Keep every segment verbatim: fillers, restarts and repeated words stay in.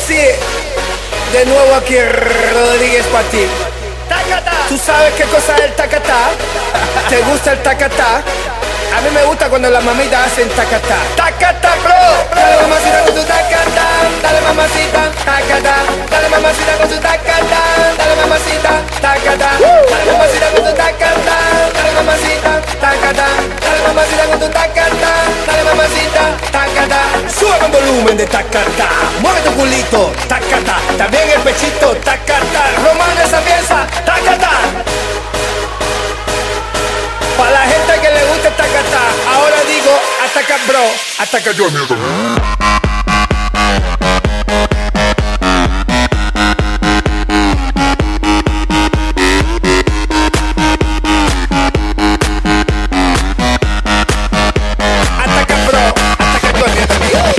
Sí, de nuevo aquí Rodríguez para ti. ¿Tú sabes qué cosa es el tacatá? ¿Te gusta el tacatá? A mí me gusta cuando las mamitas hacen tacatá. Tacatá, bro. Dale mamacita con tu tacatá. Dale mamacita, tacatá. Dale mamacita con tu tacatá. Dale mamacita, tacatá. Dale mamacita con tu tacatá. Dale mamacita, tacatá. Dale mamacita con tu tacatá. Dale mamacita, tacatá. Sube el volumen de tacatá. Mueve tu culito, tacatá. También el pechito, tacatá. Román esa pieza, tacatá. Para la gente que le gusta tacatá, ahora digo ataca bro, ataca yo miedo. Ataca bro, ataca yo miedo.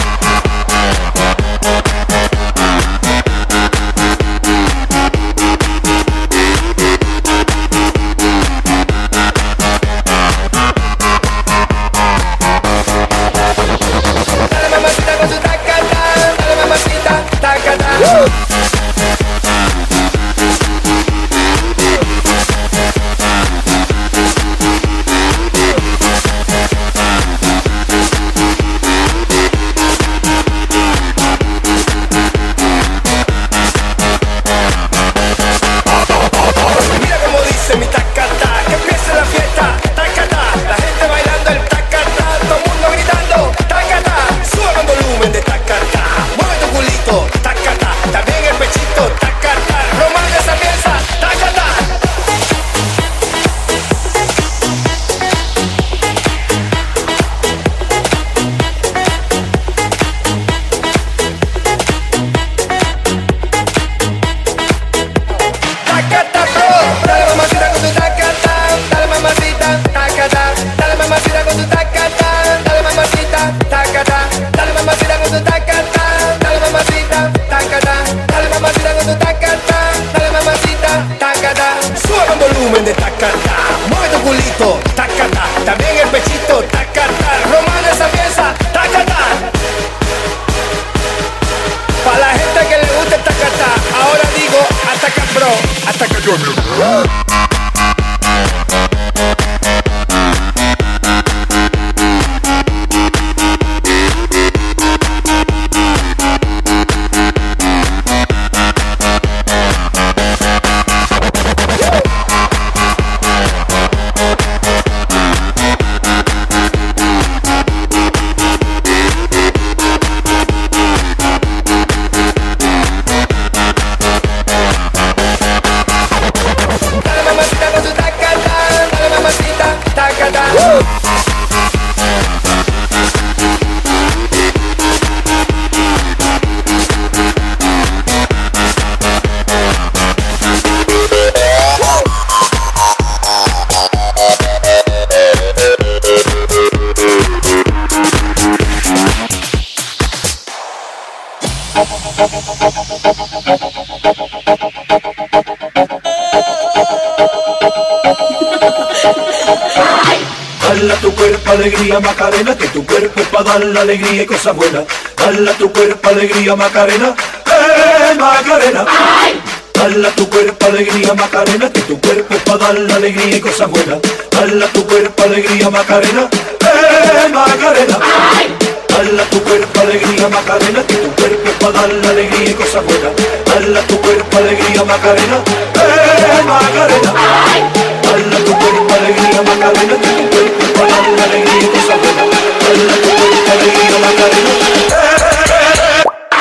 Dale a tu cuerpo alegría Macarena, que tu cuerpo es para dar la alegría y cosas buenas. Dale a tu cuerpo alegría Macarena, eh Macarena. Dale a tu cuerpo alegría Macarena, que tu cuerpo es para dar la alegría y cosas buenas. Dale a tu cuerpo alegría Macarena, eh Macarena. Dale a tu cuerpo alegría Macarena, que tu cuerpo es para dar la alegría y cosas buenas. Dale a tu cuerpo alegría Macarena, eh Macarena. Dale a tu cuerpo alegría Macarena, que tu cuerpo es para dar la alegría y cosas buenas. Dale a tu cuerpo alegría Macarena, eh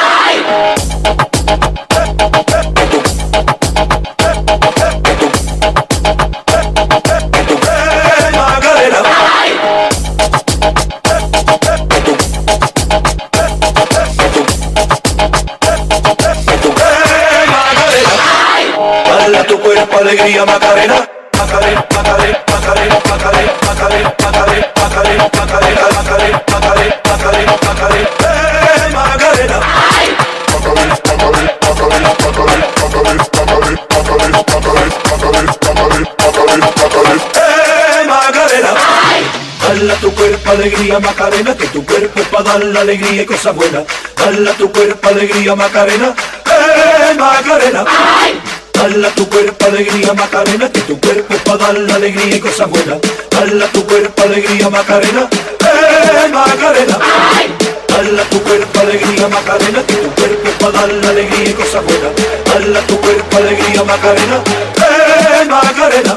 alegría Macarena, Macarena, Macarena, Macarena, Macarena, Macarena, Macarena, Macarena, Macarena, Macarena, Macarena, Macarena, Macarena, eh Macarena. Macarena, Macarena, Macarena, Macarena, Macarena, Macarena, Macarena, Macarena, Macarena, Macarena, Macarena, Macarena, eh Macarena. Dale a tu cuerpo cuerpo alegría Macarena, que tu cuerpo es para dar la alegría y cosas buenas. Dale a tu cuerpo alegría Macarena, eh Macarena. Dale a tu cuerpo alegría Macarena, que tu cuerpo es para dar la alegría y cosas buenas. Dale a tu cuerpo alegría Macarena, eh Macarena. Dale a tu cuerpo alegría Macarena, que tu cuerpo es para dar la alegría y cosas buenas. Dale a tu cuerpo alegría Macarena, eh Macarena.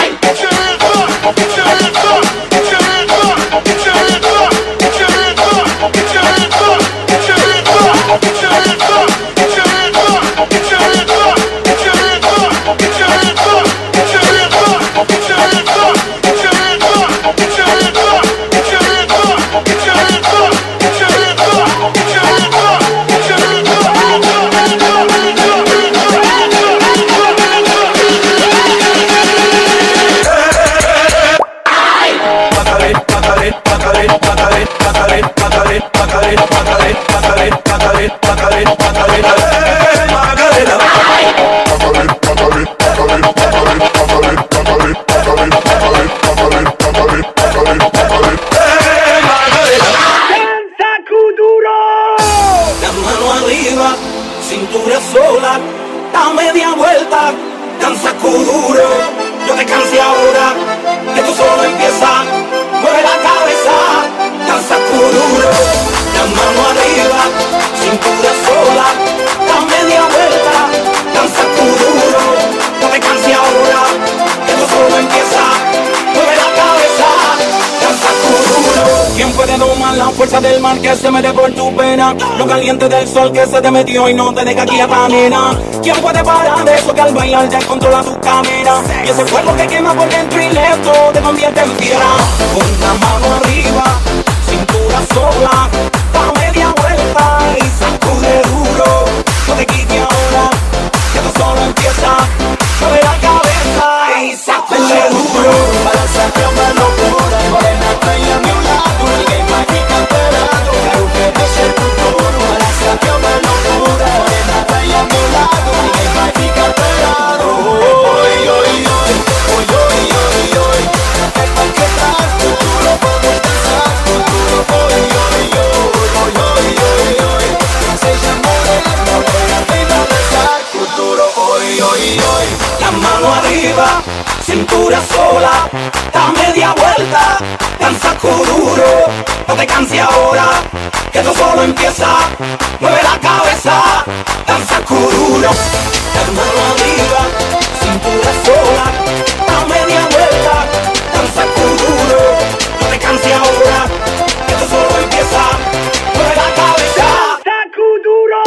Cintura sola, da media vuelta, danza kuduro. Yo te cansé ahora, que tú solo empiezas. Mueve la cabeza, danza kuduro. La mano arriba, cintura sola, da media vuelta, danza kuduro. Yo te cansé ahora, que tú solo empiezas. Mueve la cabeza, danza kuduro. ¿Quién puede domar la fuerza del mar que se mete por tu pena? Lo caliente del sol que se te metió y no te deja quieta, nena. ¿Quién puede parar de eso que al bailar te controla tu cadera? Y ese fuego que quema por dentro y lento te convierte en piedra. Con la mano arriba, cintura sola, da media vuelta y sacude duro. No te quites ahora, que esto solo empieza. Mueve la cabeza y sacude duro. Balanzate una locura, morena, trae a mi lado. Ninguém vai ficar parado, quero ver mexer com tudo. Balançate uma loucura, morena, vai ao meu lado. Ninguém vai ficar parado. Oi, oi, oi, oi, oi, oi, oi. É pra que traz futuro, vamos dançar futuro. Oi, oi, oi, oi, oi, oi, oi. Seja morena, morena, vem dançar futuro. Oi, oi, oi. La mano arriba, cintura sola, da media vuelta, danza kuduro. No te canses ahora, que esto solo empieza. Mueve la cabeza, danza kuduro. La mano arriba, cintura sola, da media vuelta, danza kuduro. No te canses ahora, que esto solo empieza. Mueve la cabeza, danza kuduro.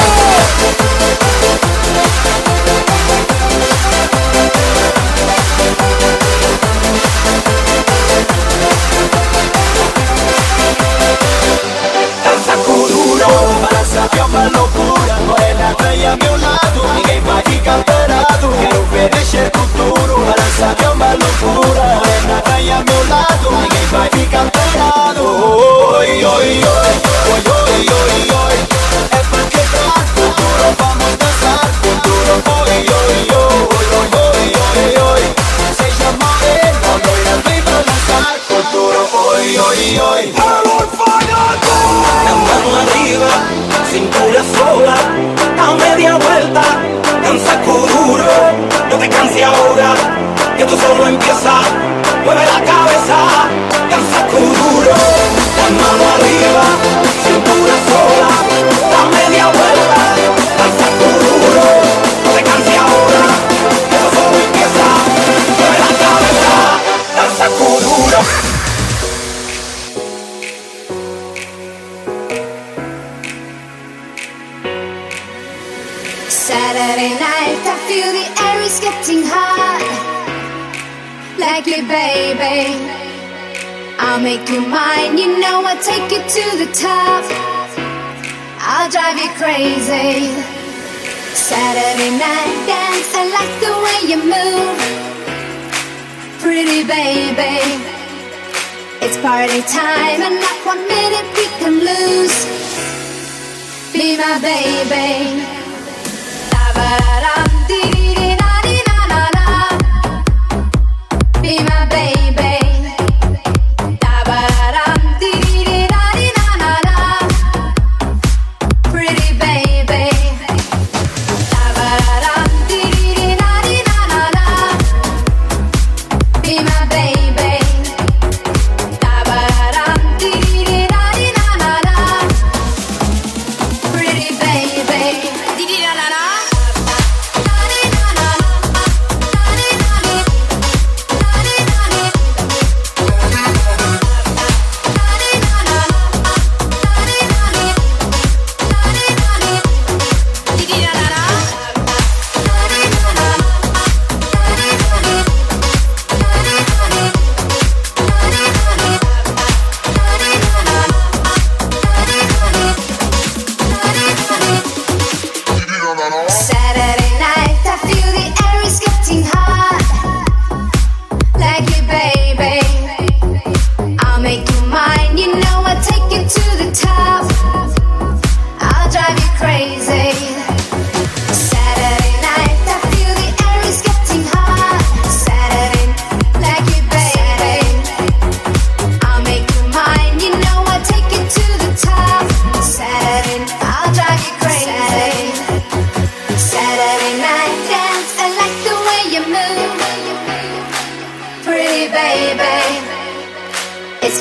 Balançate uma loucura, morena, vem a meu lado. Ninguém vai ficar parado, quero ver mexer com tudo. Balançate uma loucura, morena, vem a meu lado. Ninguém vai ficar parado. Oi, oi, oi, oi, oi, oi, oi. É pra que traz futuro, vamos dançar futuro. Oi, oi, oi, oi, oi, oi, oi. Seja morena, loira, vem balançar futuro. Oi, oi, oi. La mano arriba, cintura sola, da media vuelta, danza kuduro. No te canses ahora, que esto solo empieza. Mueve la cabeza, danza kuduro. La mano arriba, cintura sola, da media vuelta, danza kuduro. No te canses ahora, que esto solo empieza. Mueve la cabeza, danza kuduro. Saturday night, I feel the air is getting hot. Like it, baby, I'll make you mine. You know I'll take you to the top. I'll drive you crazy. Saturday night dance, I like the way you move. Pretty baby, it's party time and not one minute we can lose. Be my baby. Be my baby.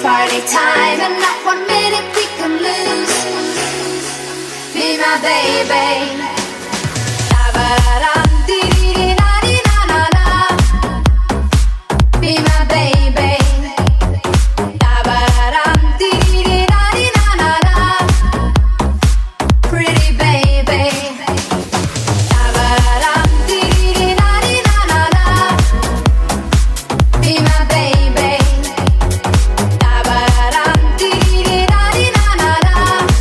party time and not one minute we can lose. Be my baby. Da-ba-da-dum, dee-dee-dee-da-dee-na-na-na. Be my baby. Da-ba-da-dum, dee-dee-dee-da-dee-na-na-na. Pretty baby. Da-ba-da-dum, dee-dee-dee-da-dee-na-na-na. Be my baby. Da-ba-da-dum, dee-dee-dee-da-dee-na-na-na.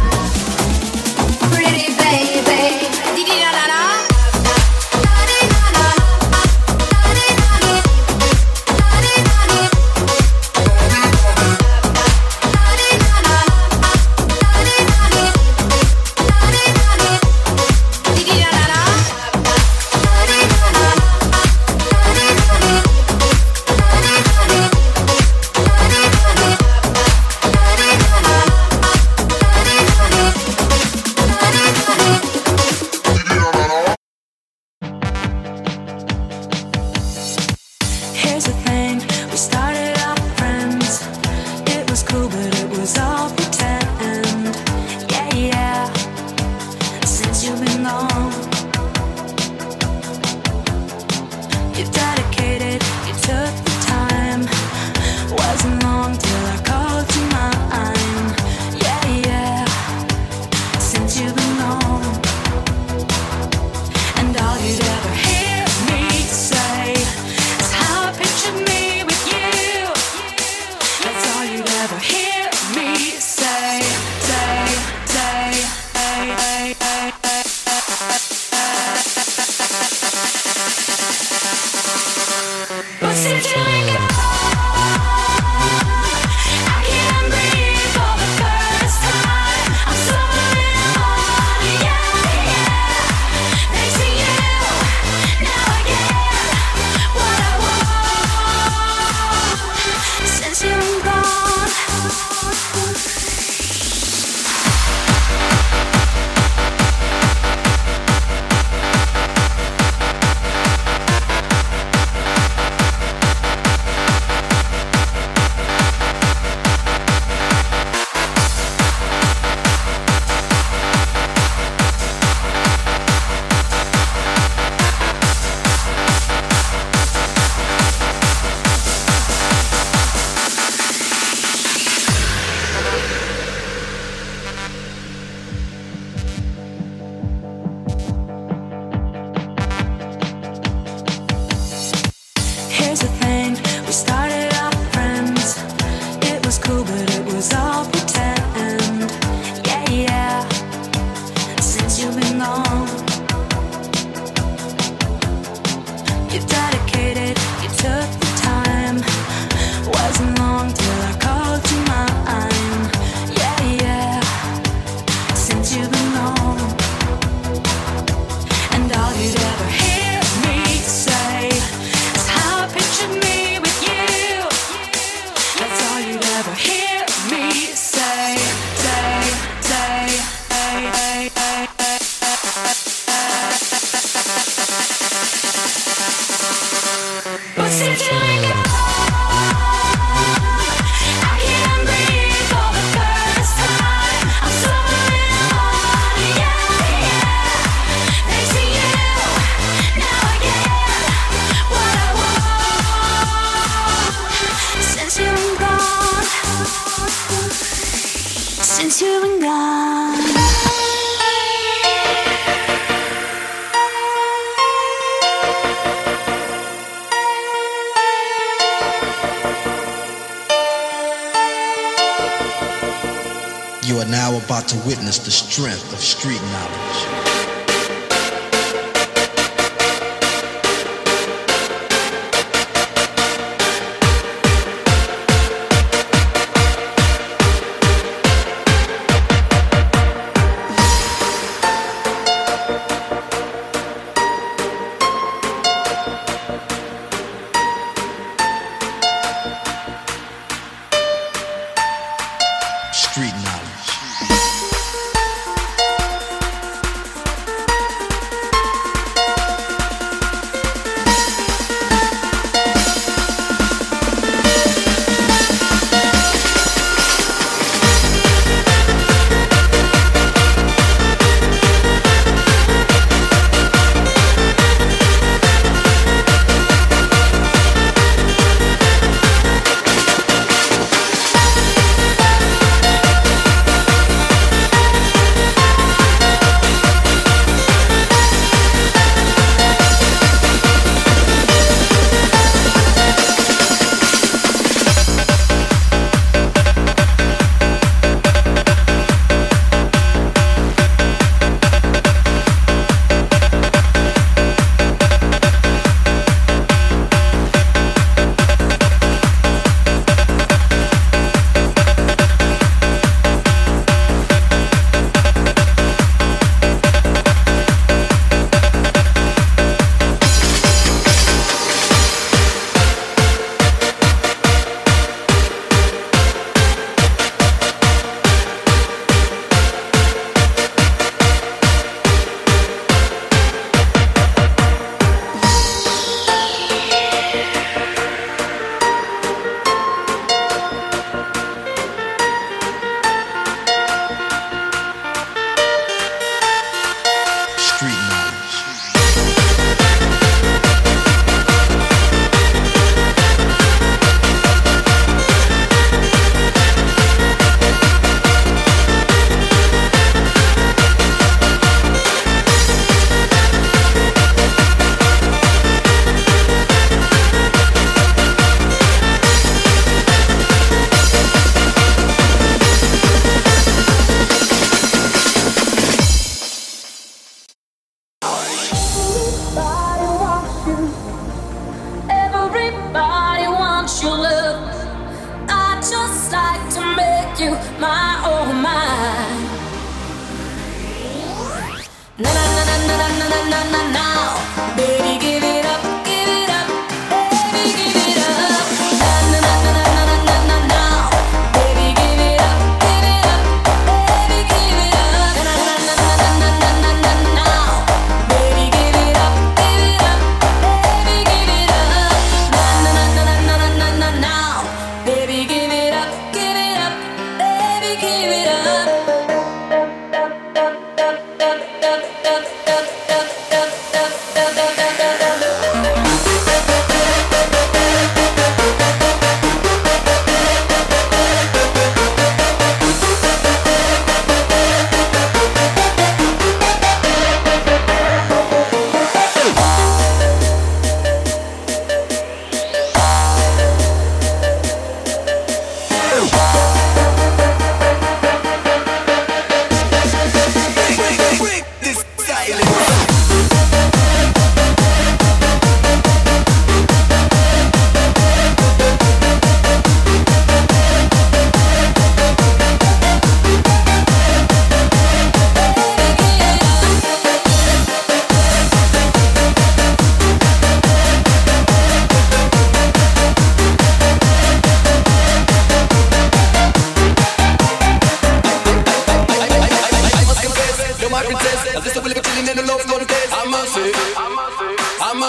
Pretty baby. Dee-dee-da-da-da. Here's the thing, we started off friends. It was cool, but it was all pretend. Yeah, yeah, since you've been gone. You dedicated, you took the time. Wasn't long till I called you mine. Yeah, yeah, since you've been gone. And all you'd ever hear me say is how I pictured me with you. That's all you'd ever hear me say, say, say, say, say, but since you ain't gone, I can't breathe for the first time. I'm suffering on, yeah, yeah. Next to you, now I get what I want. Since you're gone. Here's the thing, we started off friends. It was cool, but it was all pretend. Yeah, yeah, since you've been gone. You dedicated, you took the time. Wasn't long till I called you mine. Yeah, yeah, since you've been gone. And all you'd ever hear me say is how I pictured me with you. That's all you'd ever hear me say, say, say, say, say, but since you ain't gone, I can't breathe for the first time. I'm suffering on, yeah, yeah. Next to you, now I get what I want. Since you've been gone, since you've been gone. You are now about to witness the strength of street knowledge. Street knowledge.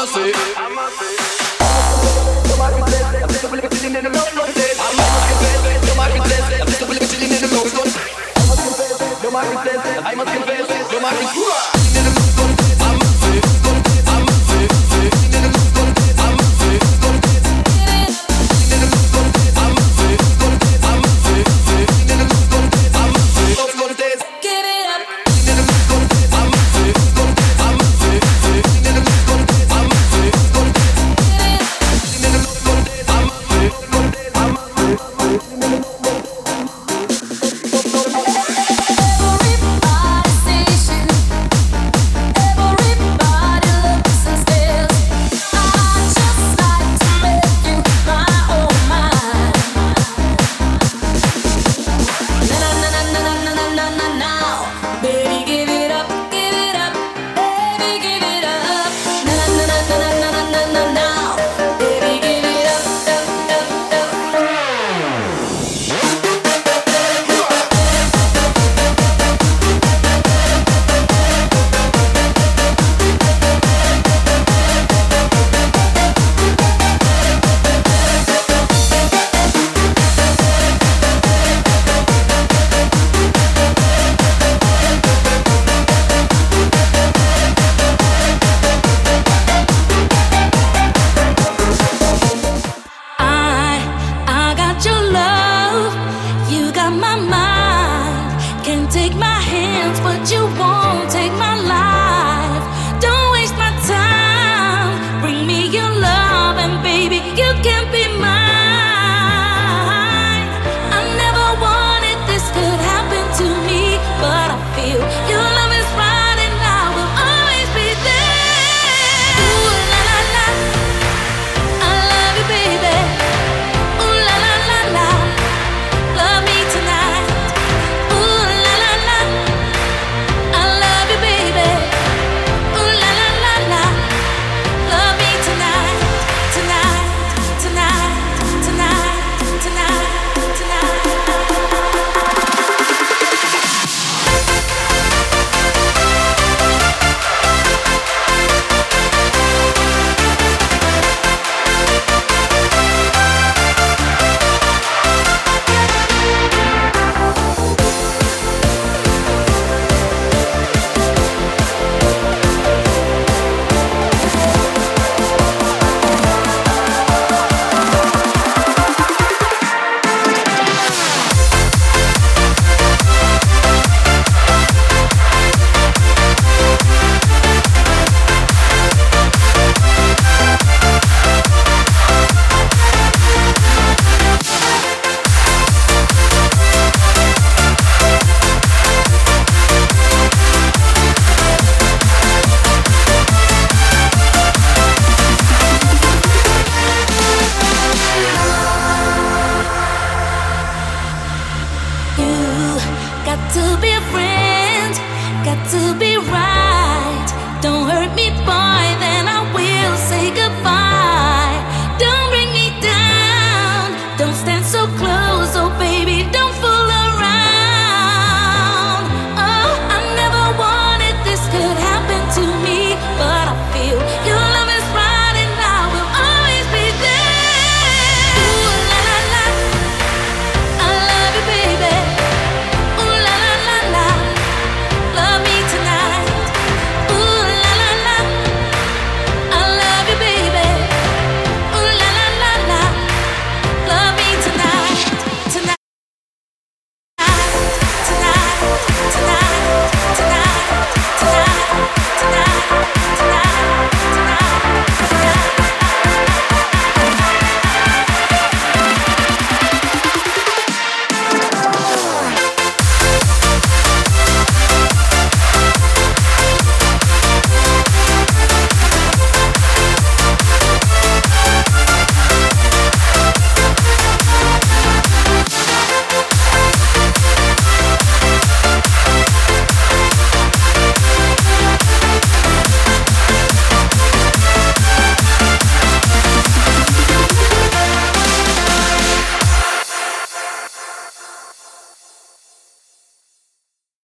say. I must confess, you're my To be a friend.